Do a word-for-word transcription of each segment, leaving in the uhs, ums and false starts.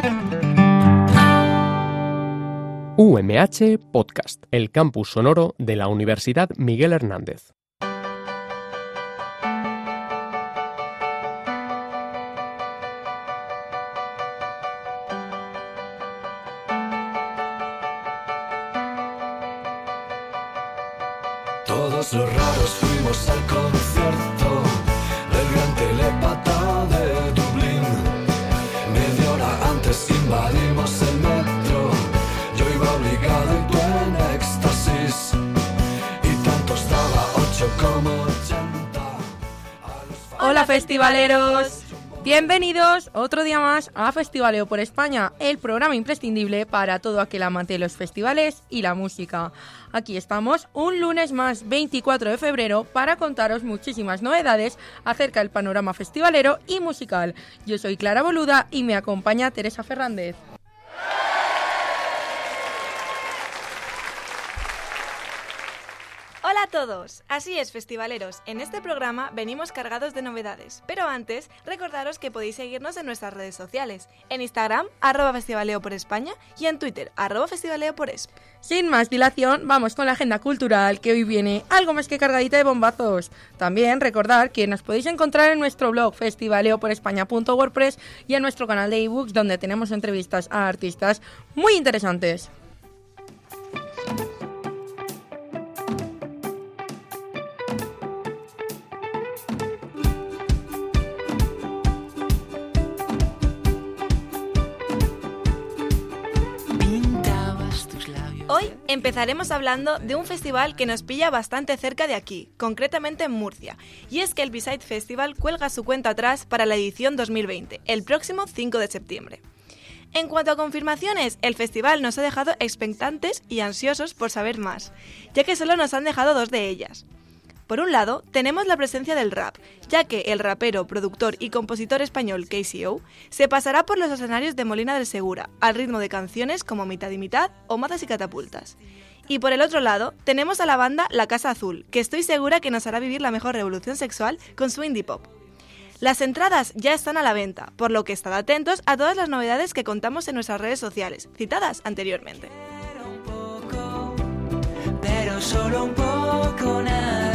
U M H Podcast, el campus sonoro de la Universidad Miguel Hernández. Todos los raros fuimos al concierto del gran telepata de Dublín. Media hora antes invadimos el metro. Yo iba obligado y tú en éxtasis. Y tanto estaba ocho como ochenta. Hola festivaleros, bienvenidos otro día más a Festivaleo por España, el programa imprescindible para todo aquel amante de los festivales y la música. Aquí estamos un lunes más, veinticuatro de febrero, para contaros muchísimas novedades acerca del panorama festivalero y musical. Yo soy Clara Boluda y me acompaña Teresa Fernández. Hola a todos, así es festivaleros, en este programa venimos cargados de novedades, pero antes recordaros que podéis seguirnos en nuestras redes sociales, en Instagram, arroba festivaleo por España y en Twitter, arroba festivaleo por esp. Sin más dilación, vamos con la agenda cultural, que hoy viene algo más que cargadita de bombazos. También recordar que nos podéis encontrar en nuestro blog festivaleo por españa punto wordpress y en nuestro canal de ebooks, donde tenemos entrevistas a artistas muy interesantes. Hoy empezaremos hablando de un festival que nos pilla bastante cerca de aquí, concretamente en Murcia, y es que el B-Side Festival cuelga su cuenta atrás para la edición dos mil veinte, el próximo cinco de septiembre. En cuanto a confirmaciones, el festival nos ha dejado expectantes y ansiosos por saber más, ya que solo nos han dejado dos de ellas. Por un lado, tenemos la presencia del rap, ya que el rapero, productor y compositor español K C O se pasará por los escenarios de Molina del Segura, al ritmo de canciones como Mitad y Mitad o Mazas y Catapultas. Y por el otro lado, tenemos a la banda La Casa Azul, que estoy segura que nos hará vivir la mejor revolución sexual con su indie pop. Las entradas ya están a la venta, por lo que estad atentos a todas las novedades que contamos en nuestras redes sociales, citadas anteriormente. Pero un poco, pero solo un poco nada.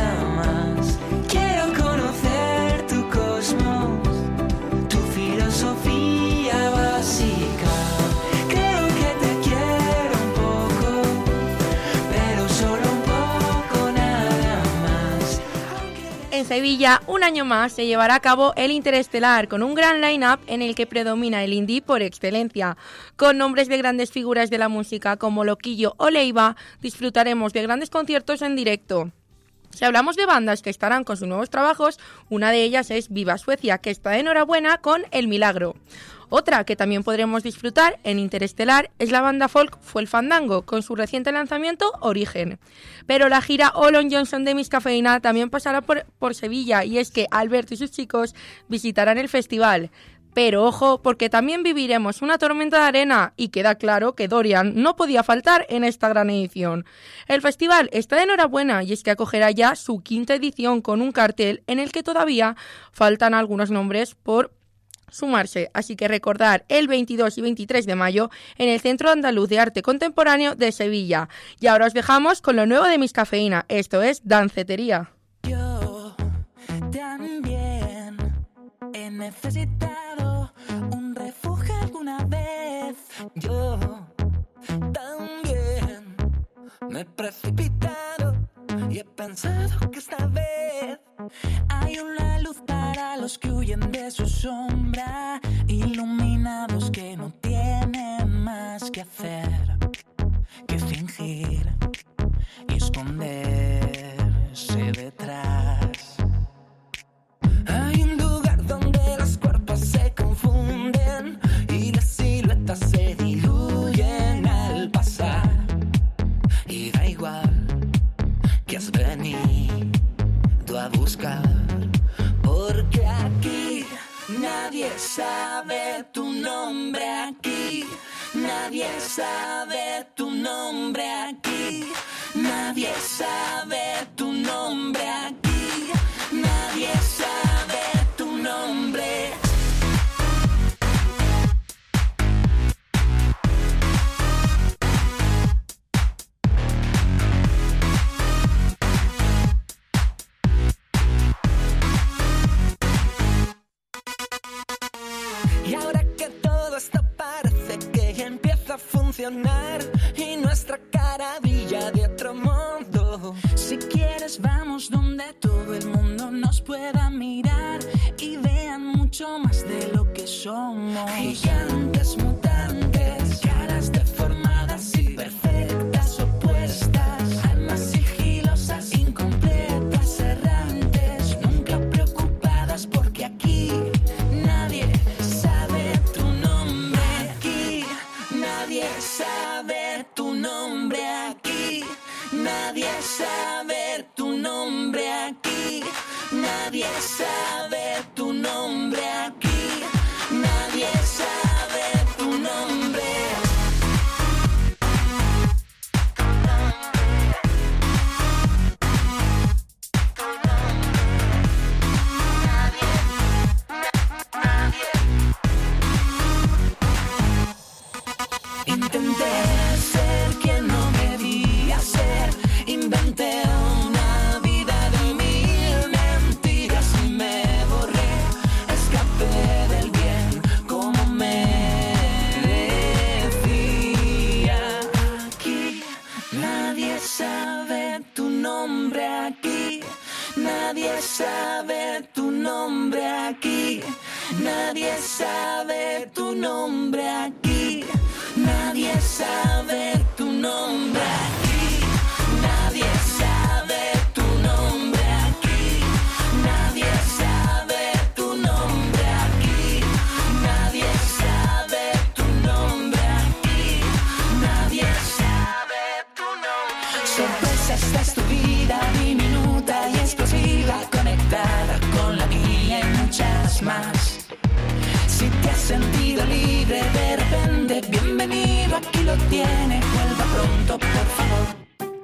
Quiero conocer tu cosmos, tu filosofía básica. Creo que te quiero un poco, pero solo un poco nada más. En Sevilla, un año más, se llevará a cabo el Interestelar, con un gran line-up en el que predomina el indie por excelencia. Con nombres de grandes figuras de la música como Loquillo o Leiva, disfrutaremos de grandes conciertos en directo. Si hablamos de bandas que estarán con sus nuevos trabajos, una de ellas es Viva Suecia, que está de enhorabuena con El Milagro. Otra que también podremos disfrutar en Interestelar es la banda folk Fue el Fandango, con su reciente lanzamiento Origen. Pero la gira Olon Johnson de Miss Cafeína también pasará por, por Sevilla, y es que Alberto y sus chicos visitarán el festival. Pero ojo, porque también viviremos una tormenta de arena y queda claro que Dorian no podía faltar en esta gran edición. El festival está de enhorabuena, y es que acogerá ya su quinta edición con un cartel en el que todavía faltan algunos nombres por sumarse. Así que recordar el veintidós y veintitrés de mayo en el Centro Andaluz de Arte Contemporáneo de Sevilla. Y ahora os dejamos con lo nuevo de Miss Cafeína, esto es Dancetería. Yo también he necesitado un refugio alguna vez. Yo también me he precipitado y he pensado que esta vez hay una luz para los que huyen de su sombra, iluminados que no tienen más que hacer que fingir y esconderse detrás. Hay un lugar donde los cuerpos se confunden y las siluetas se diluyen al pasar. Y da igual que has venido a buscar, porque aquí nadie sabe tu nombre, aquí nadie sabe tu nombre, aquí nadie sabe tu nombre, aquí nadie sabe tu nombre. esto parece que ya empieza a funcionar y nuestra cara brilla de otro modo. Si quieres vamos donde todo el mundo nos pueda mirar y vean mucho más de lo que somos. Gigantes mutantes, caras deformadas y perfectas opuestas, almas sigilosas, incompletas, errantes, nunca preocupadas porque aquí nadie sabe tu nombre. Aquí nadie sabe tu nombre. Aquí nadie sabe tu nombre. Aquí nadie sabe tu nombre. Aquí nadie sabe tu nombre. Intenté ser quien no debía ser, inventé una vida de mil mentiras y me borré, escapé del bien como merecía. Aquí nadie sabe tu nombre. Aquí nadie sabe tu nombre. Aquí nadie sabe tu nombre. Aquí nadie sabe tu nombre. Aquí nadie sabe tu nombre. Aquí nadie sabe tu nombre. Aquí nadie sabe tu nombre. Aquí nadie sabe tu nombre. Sorpresa, esta es tu vida diminuta y explosiva, conectada con la mía y muchas más. Si te has sentido libre de repente, bienvenido, aquí lo tienes, vuelva pronto, por favor.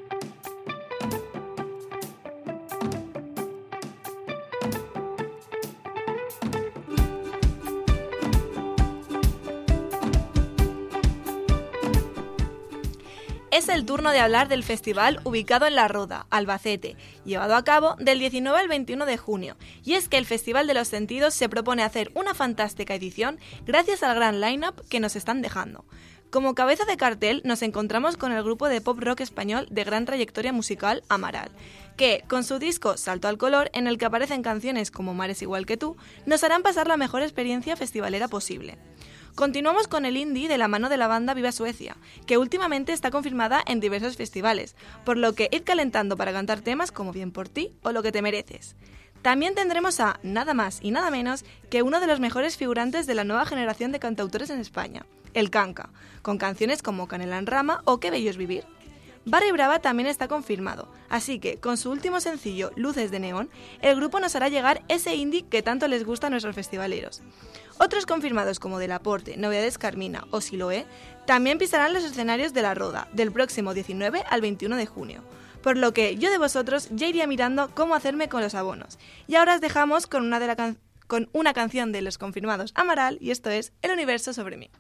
Es el turno de hablar del festival ubicado en La Roda, Albacete, llevado a cabo del diecinueve al veintiuno de junio. Y es que el Festival de los Sentidos se propone hacer una fantástica edición gracias al gran line-up que nos están dejando. Como cabeza de cartel nos encontramos con el grupo de pop rock español de gran trayectoria musical Amaral, que, con su disco Salto al Color, en el que aparecen canciones como Mares igual que tú, nos harán pasar la mejor experiencia festivalera posible. Continuamos con el indie de la mano de la banda Viva Suecia, que últimamente está confirmada en diversos festivales, por lo que id calentando para cantar temas como Bien por ti o Lo que te mereces. También tendremos a nada más y nada menos que uno de los mejores figurantes de la nueva generación de cantautores en España, el Kanka, con canciones como Canela en rama o Qué bello es vivir. Barry Brava también está confirmado, así que con su último sencillo Luces de neón, el grupo nos hará llegar ese indie que tanto les gusta a nuestros festivaleros. Otros confirmados como Del Aporte, Novedades Carmina o Siloé también pisarán los escenarios de La Roda del próximo diecinueve al veintiuno de junio, por lo que yo de vosotros ya iría mirando cómo hacerme con los abonos. Y ahora os dejamos con una, de la can- con una canción de los confirmados Amaral y esto es El universo sobre mí.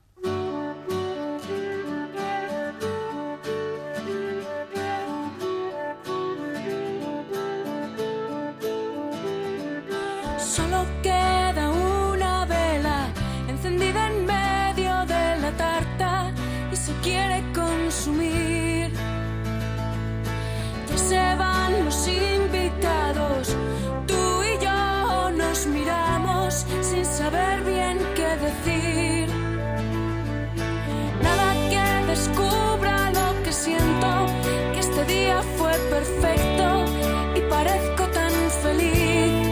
Solo queda una vela encendida en medio de la tarta y se quiere consumir. Ya se van los invitados, tú y yo nos miramos sin saber bien qué decir. Nada que descubra lo que siento, que este día fue perfecto y parezco tan feliz.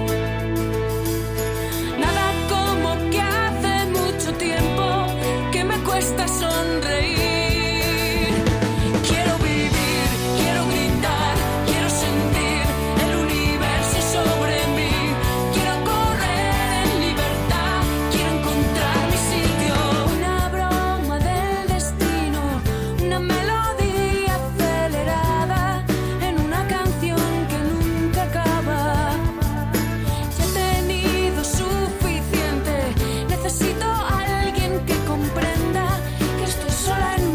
Cuesta sonreír. Quiero vivir, quiero gritar, quiero sentir el universo sobre mí. Quiero correr en libertad, quiero encontrar mi sitio. Una broma del destino, una melodía acelerada en una canción que nunca acaba. Ya he tenido suficiente, necesito a alguien que comprenda. Sola en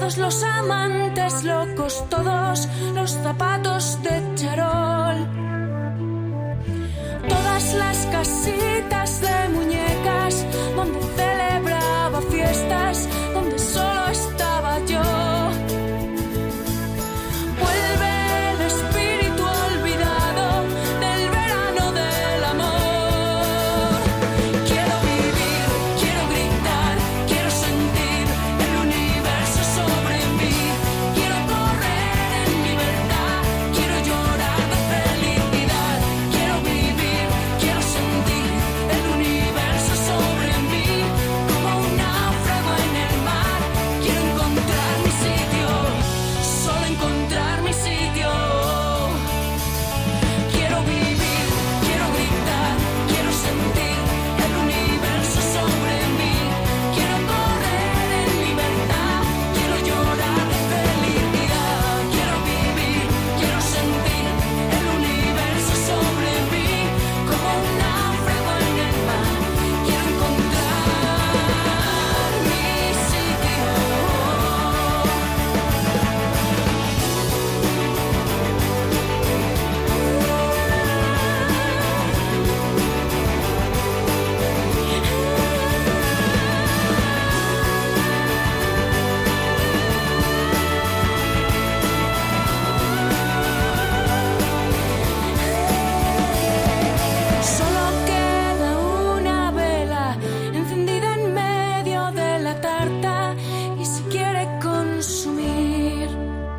todos los amantes locos, todos los zapatos de charol, todas las casitas de muñecas donde celebraba fiestas, donde solo estaba yo. Vuelve el espíritu olvidado del verano del amor. Quiero vivir, quiero gritar, quiero sentir el universo sobre mí. Quiero correr en libertad, quiero llorar de felicidad. Quiero vivir, quiero sentir el universo sobre mí. Como un náufrago en el mar, quiero encontrar mi sitio, solo encontrar mi sitio. Quiero vivir, quiero gritar, quiero sentir el universo sobre mí. Quiero correr en libertad, quiero llorar de felicidad. Quiero vivir, quiero sentir el universo sobre mí. Como un náufrago en el mar, quiero encontrar mi sitio. Solo queda una vela encendida en medio de la tarta y se quiere consumir.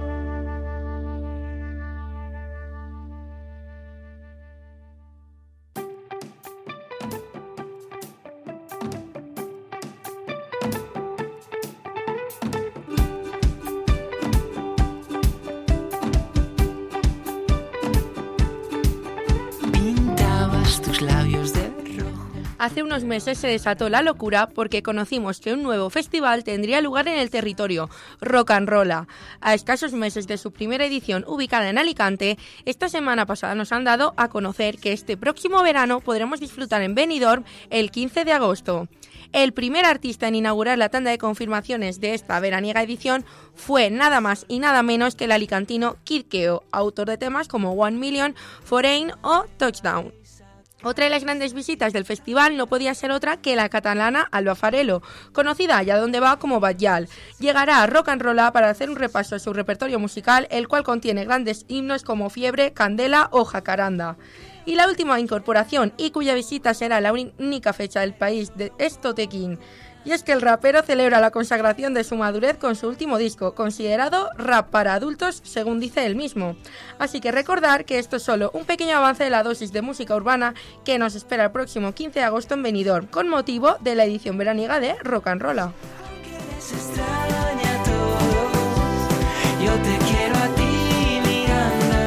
Pintabas tus labios de rojo. Hace unos meses se desató la locura porque conocimos que un nuevo festival tendría lugar en el territorio, Rock and Rolla. A escasos meses de su primera edición ubicada en Alicante, esta semana pasada nos han dado a conocer que este próximo verano podremos disfrutar en Benidorm el quince de agosto. El primer artista en inaugurar la tanda de confirmaciones de esta veraniega edición fue nada más y nada menos que el alicantino Kid Keo, autor de temas como One Million, Foreign o Touchdown. Otra de las grandes visitas del festival no podía ser otra que la catalana Alba Farelo, conocida allá donde va como Batllal. Llegará a Rock and Rolla para hacer un repaso a su repertorio musical, el cual contiene grandes himnos como Fiebre, Candela o Jacaranda. Y la última incorporación, y cuya visita será la única fecha del país, de Estotequín. Y es que el rapero celebra la consagración de su madurez con su último disco, considerado rap para adultos, según dice él mismo. Así que recordar que esto es solo un pequeño avance de la dosis de música urbana que nos espera el próximo quince de agosto en Benidorm, con motivo de la edición veraniega de Rock and Rolla. Se extraña todo. Yo te quiero a ti, Miranda.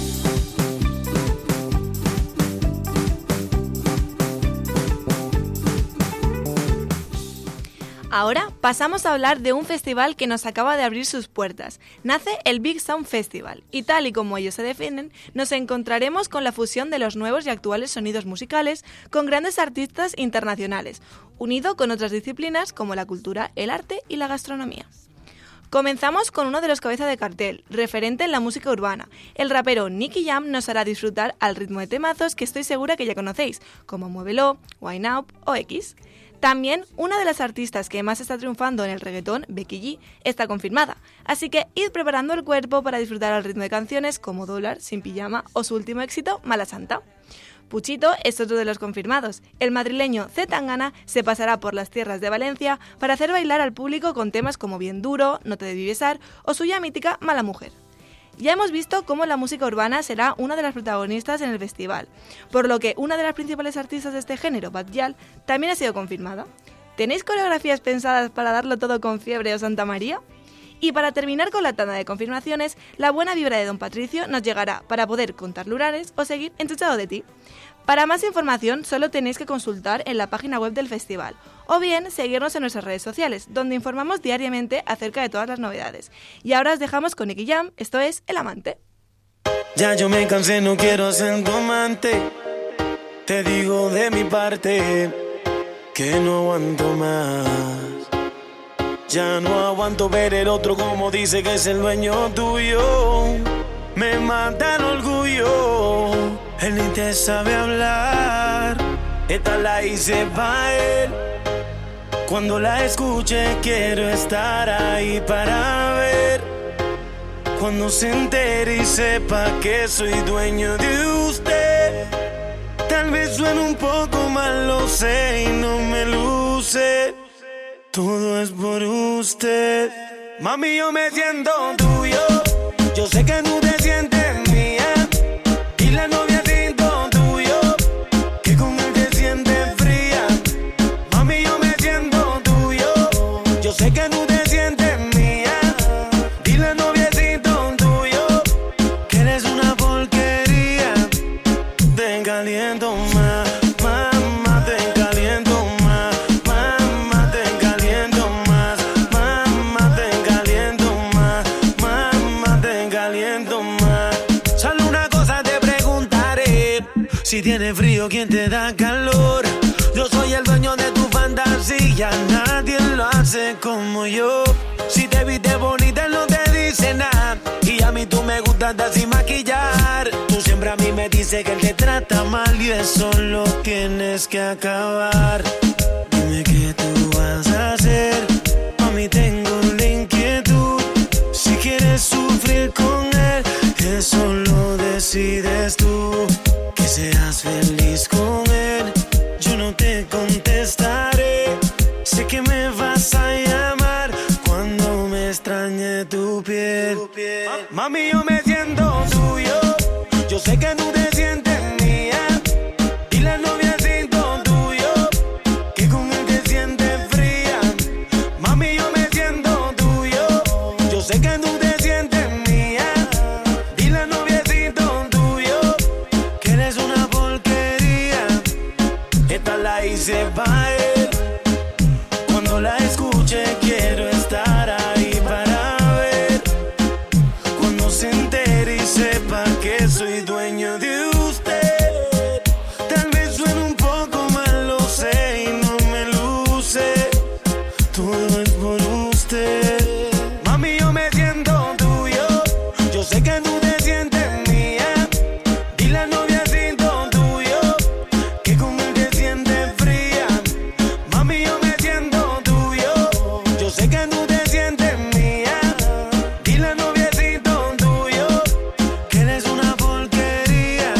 Ahora pasamos a hablar de un festival que nos acaba de abrir sus puertas. Nace el Big Sound Festival y tal y como ellos se definen, nos encontraremos con la fusión de los nuevos y actuales sonidos musicales con grandes artistas internacionales, unido con otras disciplinas como la cultura, el arte y la gastronomía. Comenzamos con uno de los cabezas de cartel, referente en la música urbana. El rapero Nicky Jam nos hará disfrutar al ritmo de temazos que estoy segura que ya conocéis, como Muévelo, Wine Up o X. También una de las artistas que más está triunfando en el reggaetón, Becky G, está confirmada. Así que id preparando el cuerpo para disfrutar al ritmo de canciones como Dólar, Sin Pijama o su último éxito, Mala Santa. Puchito es otro de los confirmados. El madrileño Z Tangana se pasará por las tierras de Valencia para hacer bailar al público con temas como Bien Duro, No te debí besar o su ya mítica Mala Mujer. Ya hemos visto cómo la música urbana será una de las protagonistas en el festival, por lo que una de las principales artistas de este género, Batllal, también ha sido confirmada. ¿Tenéis coreografías pensadas para darlo todo con Fiebre o Santa María? Y para terminar con la tanda de confirmaciones, la buena vibra de Don Patricio nos llegará para poder contar lunares o seguir enchuchado de ti. Para más información solo tenéis que consultar en la página web del festival o bien seguirnos en nuestras redes sociales, donde informamos diariamente acerca de todas las novedades. Y ahora os dejamos con Nicky Jam, esto es El Amante. Ya yo me cansé, no quiero ser tu amante. Te digo de mi parte que no aguanto más. Ya no aguanto ver el otro como dice que es el dueño tuyo. Me mata el orgullo. Él ni te sabe hablar. Esta la hice pa' él. Cuando la escuche quiero estar ahí para ver. Cuando se entere y sepa que soy dueño de usted. Tal vez suene un poco mal, lo sé, y no me luce. Todo es por usted. Mami, yo me siento tuyo. Yo sé que tú te sientes mía. Y la novia siento tuyo. Que con él te sientes fría. Mami, yo me siento tuyo. Yo sé que tú te sientes mía. Y la novia siento tuyo. Que eres una porquería. Te caliento más. Mamá, te caliento más. Mamá, te caliento más. Mamá, te caliento más. Mamá, te caliento más. Solo una cosa te preguntaré. Si tienes frío, ¿quién te da calor? Yo soy el dueño de tu fantasía. Nadie lo hace como yo. Si te viste bonita, él no te dice nada. Y a mí tú me gustas andar sin maquillar. Tú siempre a mí me dices que él te trata mal. Y eso lo tienes que acabar. Dime qué tú vas a hacer. A mí tengo la inquietud. Si quieres sufrir con él, eso lo decides tú. Que seas feliz con él. Yo no te contestaré. Sé que me vas a llamar cuando me extrañe tu piel. Mami, yo me siento tuyo. Yo sé que tú te sientes mía. Y la novia siento tuyo. Que con él te sientes fría. Mami, yo me siento tuyo. Yo sé que tú te sientes mía. Y la novia siento tuyo. Que eres una porquería. Esta la hice pa' él. Cuando la escuche quiero estar ahí para ver. Cuando se entere y sepa que soy dueño de usted. Tal vez suene un poco mal, lo sé, y no me luce. Todo es por usted. Mami, yo me siento tuyo. Yo sé que tú te sientes mía. Y la novia siento tuyo. Que con él te sientes fría. Mami, yo me siento tuyo. Yo sé que tú te sientes mía. Y la novia siento tuyo. Que eres una porquería.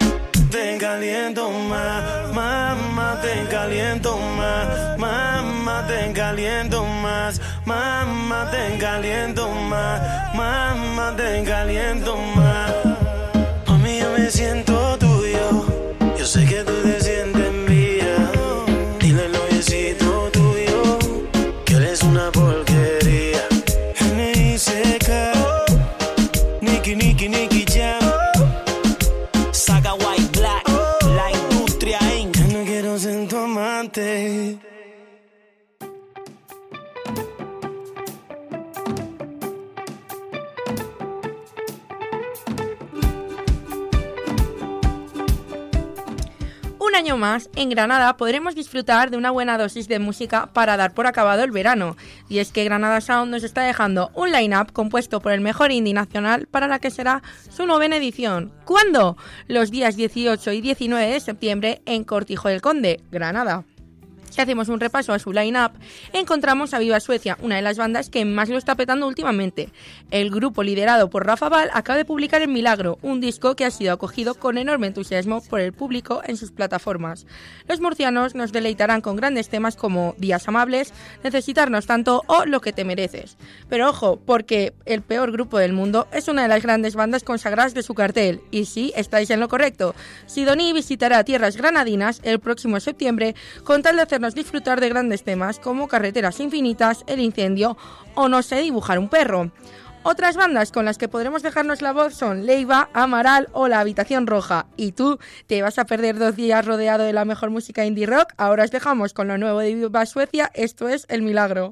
Te caliento más. Mamá, te caliento más. Mamá, te caliento más. Mamá, te caliento más. Mamá, te caliento más. Mami, yo me siento tuyo. Yo sé que tú te sientes mía. Dile al noviecito tuyo que eres una porquería. N I C K, Nicky, Nicky, Nicky Jam, Saga White Black, la industria incorporated. Ya no quiero ser tu amante. Un año más, en Granada podremos disfrutar de una buena dosis de música para dar por acabado el verano. Y es que Granada Sound nos está dejando un line-up compuesto por el mejor indie nacional para la que será su novena edición. ¿Cuándo? Los días dieciocho y diecinueve de septiembre en Cortijo del Conde, Granada. Si hacemos un repaso a su line-up, encontramos a Viva Suecia, una de las bandas que más lo está petando últimamente. El grupo liderado por Rafa Val acaba de publicar El Milagro, un disco que ha sido acogido con enorme entusiasmo por el público en sus plataformas. Los murcianos nos deleitarán con grandes temas como Días Amables, Necesitarnos Tanto o Lo que te mereces. Pero ojo, porque El Peor Grupo del Mundo es una de las grandes bandas consagradas de su cartel. Y sí, estáis en lo correcto. Sidoní visitará tierras granadinas el próximo septiembre con tal de hacernos disfrutar de grandes temas como Carreteras Infinitas, El Incendio o No sé dibujar un perro. Otras bandas con las que podremos dejarnos la voz son Leiva, Amaral o La Habitación Roja. ¿Y tú te vas a perder dos días rodeado de la mejor música indie rock? Ahora os dejamos con lo nuevo de Viva Suecia, esto es El Milagro.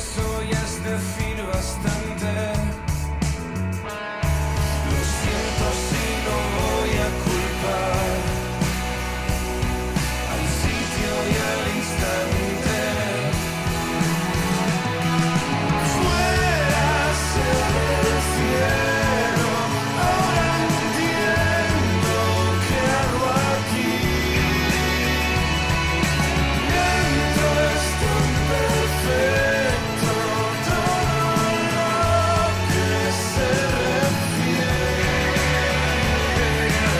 eso ya es decir bastante. Lo siento si no voy a culpar al sitio y al instante. Fuera se ve el cielo, ahora entiendo qué hago aquí. Dentro es tan perfecto todo lo que se refiere a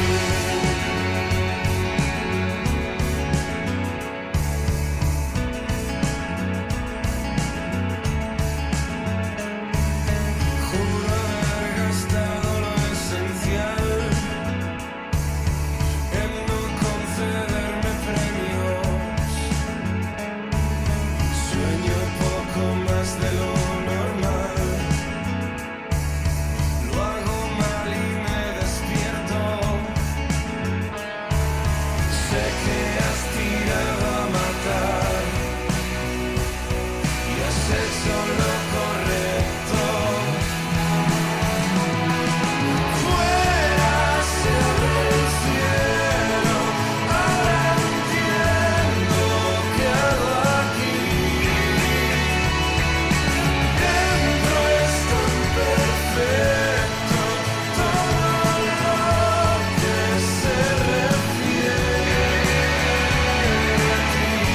ti. Juro haber gastado lo esencial en no concederme premios. Sueño poco más de lo normal. Lo hago mal y me despierto. Sé que has tirado a matar y has hecho lo correcto. Fuera se ve el cielo, ahora entiendo qué hago aquí. Dentro es tan perfecto todo lo que se refiere a ti.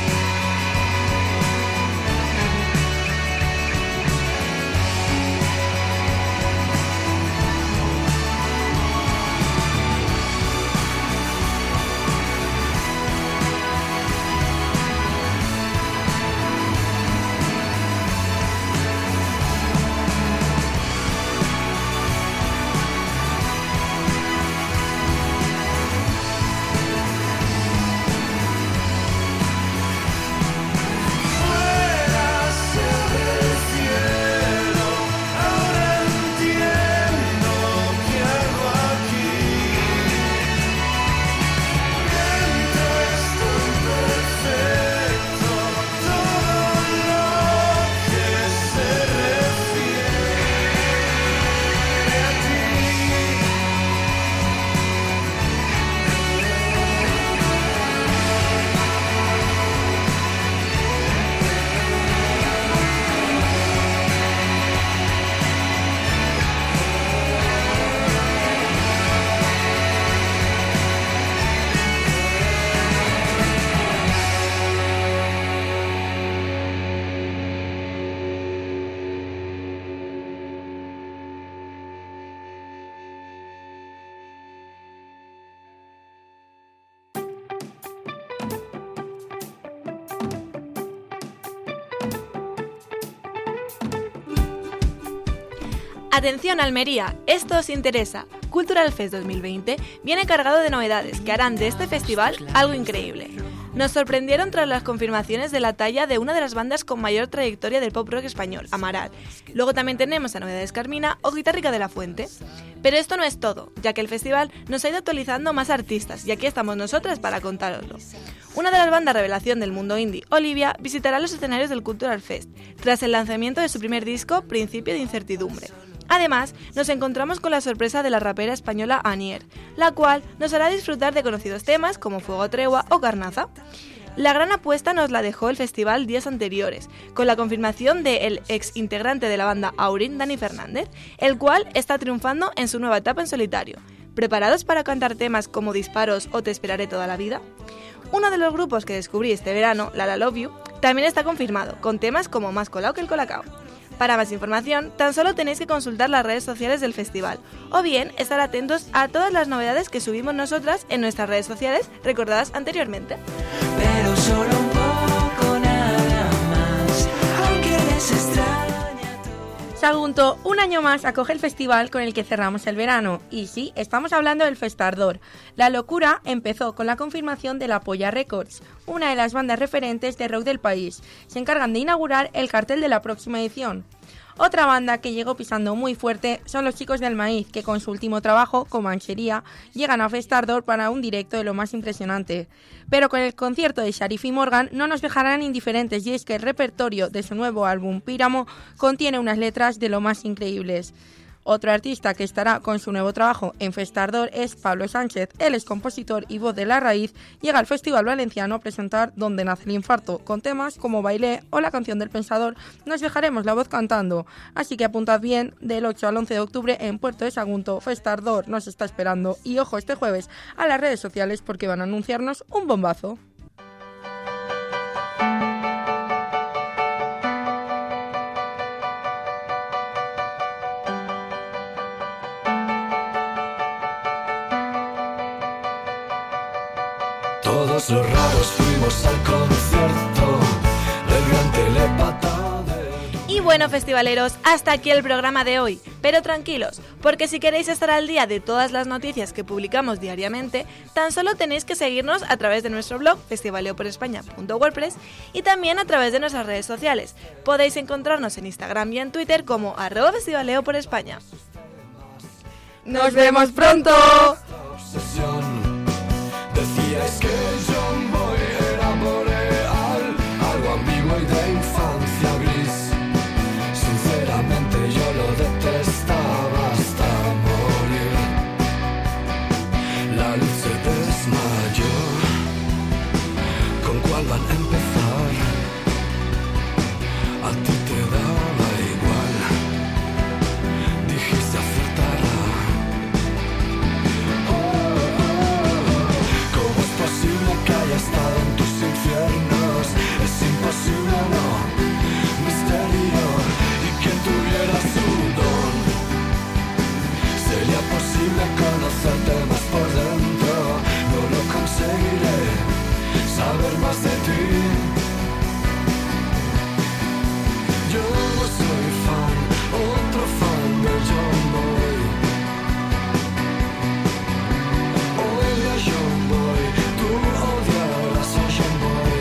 Fuera se ve el cielo, ahora entiendo qué hago aquí. Dentro es tan perfecto todo lo que se refiere a ti. Atención Almería, esto os interesa. Cultural Fest dos mil veinte viene cargado de novedades que harán de este festival algo increíble. Nos sorprendieron tras las confirmaciones de la talla de una de las bandas con mayor trayectoria del pop rock español, Amaral. Luego también tenemos a Novedades Carmina o Guitarrica de la Fuente. Pero esto no es todo, ya que el festival nos ha ido actualizando más artistas y aquí estamos nosotras para contároslo. Una de las bandas revelación del mundo indie, Olivia, visitará los escenarios del Cultural Fest tras el lanzamiento de su primer disco, Principio de Incertidumbre. Además, nos encontramos con la sorpresa de la rapera española Anier, la cual nos hará disfrutar de conocidos temas como Fuego Tregua o Carnaza. La gran apuesta nos la dejó el festival días anteriores, con la confirmación del ex integrante de la banda Aurin, Dani Fernández, el cual está triunfando en su nueva etapa en solitario. ¿Preparados para cantar temas como Disparos o Te esperaré toda la vida? Uno de los grupos que descubrí este verano, La La Love You, también está confirmado, con temas como Más colao que el colacao. Para más información, tan solo tenéis que consultar las redes sociales del festival, o bien estar atentos a todas las novedades que subimos nosotras en nuestras redes sociales recordadas anteriormente. Pero solo un poco nada más, aunque les extraña todo. Sagunto, un año más acoge el festival con el que cerramos el verano. Y sí, estamos hablando del Festardor. La locura empezó con la confirmación de la Polla Records, una de las bandas referentes de rock del país. Se encargan de inaugurar el cartel de la próxima edición. Otra banda que llegó pisando muy fuerte son los Chicos del Maíz, que con su último trabajo, Comanchería, llegan a Festardor para un directo de lo más impresionante. Pero con el concierto de Sharif y Morgan no nos dejarán indiferentes, y es que el repertorio de su nuevo álbum Píramo contiene unas letras de lo más increíbles. Otro artista que estará con su nuevo trabajo en Festardor es Pablo Sánchez. Él es compositor y voz de La Raíz. Llega al Festival Valenciano a presentar Donde nace el infarto, con temas como Bailé o La canción del pensador. Nos dejaremos la voz cantando, así que apuntad bien, del ocho al once de octubre en Puerto de Sagunto, Festardor nos está esperando. Y ojo este jueves a las redes sociales porque van a anunciarnos un bombazo. Todos los raros fuimos al concierto del gran telepata de... Y bueno, festivaleros, hasta aquí el programa de hoy. Pero tranquilos, porque si queréis estar al día de todas las noticias que publicamos diariamente, tan solo tenéis que seguirnos a través de nuestro blog festivaleo por españa punto wordpress y también a través de nuestras redes sociales. Podéis encontrarnos en Instagram y en Twitter como arroba festivaleo por España. ¡Nos vemos pronto! Obsesión. Decíais que John Boy era boreal, algo ambiguo y de infancia gris. Sinceramente yo lo detestaba hasta morir. La luz se desmayó. ¿Con cuál van a empezar? A ti te daba igual. Dijiste acertará. Que haya estado en tus infiernos, es imposible, no, misterio, y que tuviera su don. Sería posible conocerte más por dentro, no lo conseguiré, saber más de ti. Yo no soy fan, otro fan de John Boy. Oiga John Boy, tú odiarás a John Boy.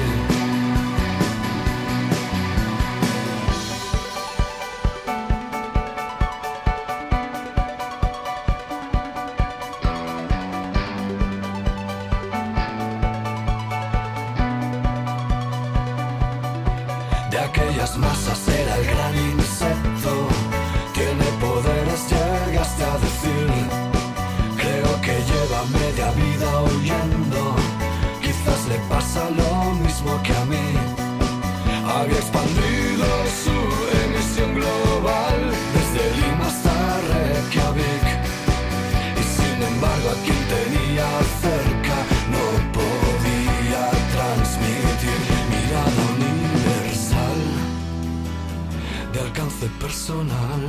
De aquellas masas era el gran insecto. Tiene poderes, llegaste a decir. Creo que lleva media vida huyendo. Quizás le pasa lo mismo que a mí. Había expandido su emisión global desde Lima hasta Reykjavik. Y sin embargo a quien tenía cerca no podía transmitir mirada universal de alcance personal.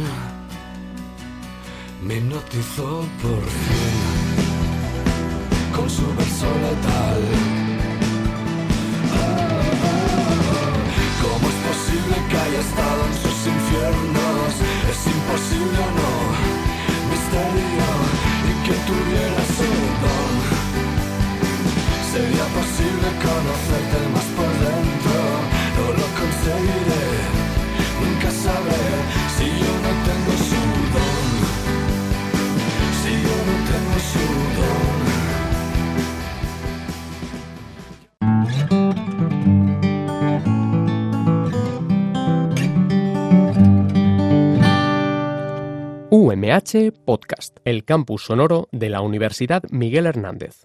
Me hipnotizó por fin con su verso letal. ¿Cómo es posible que haya estado en sus infiernos? Es imposible, no, misterio, y que tuviera su don. Sería posible conocerte más por dentro, no lo conseguiré, nunca sabré si yo no tengo su don. Si yo no tengo su don. U M H Podcast, el campus sonoro de la Universidad Miguel Hernández.